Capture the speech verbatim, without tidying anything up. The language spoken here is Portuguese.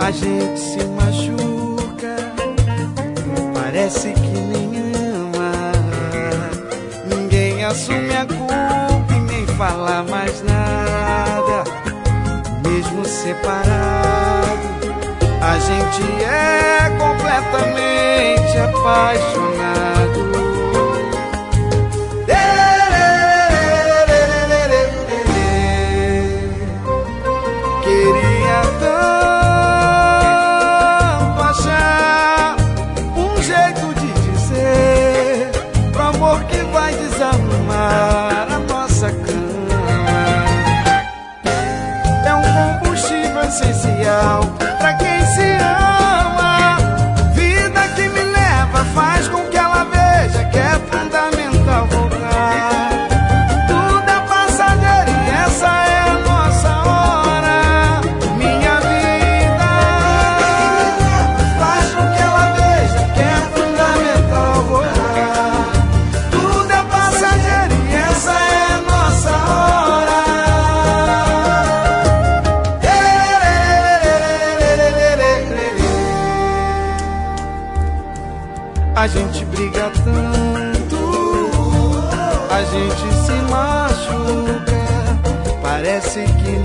A gente se machuca, parece que nem ama. Ninguém assume a culpa e nem fala mais nada. Mesmo separado, a gente é completamente apaixonado. Queria tanto achar um jeito de dizer pro amor que vai desarrumar a nossa cama. É um combustível essencial pra quem se ama. Vida que me leva faz com que ela veja que é fundamental voltar. Tudo é passageiro e essa é a nossa hora. Minha vida faz com que ela veja que é fundamental voltar. Tudo é passageiro e essa é a nossa hora. A gente briga tanto, a gente se machuca, parece que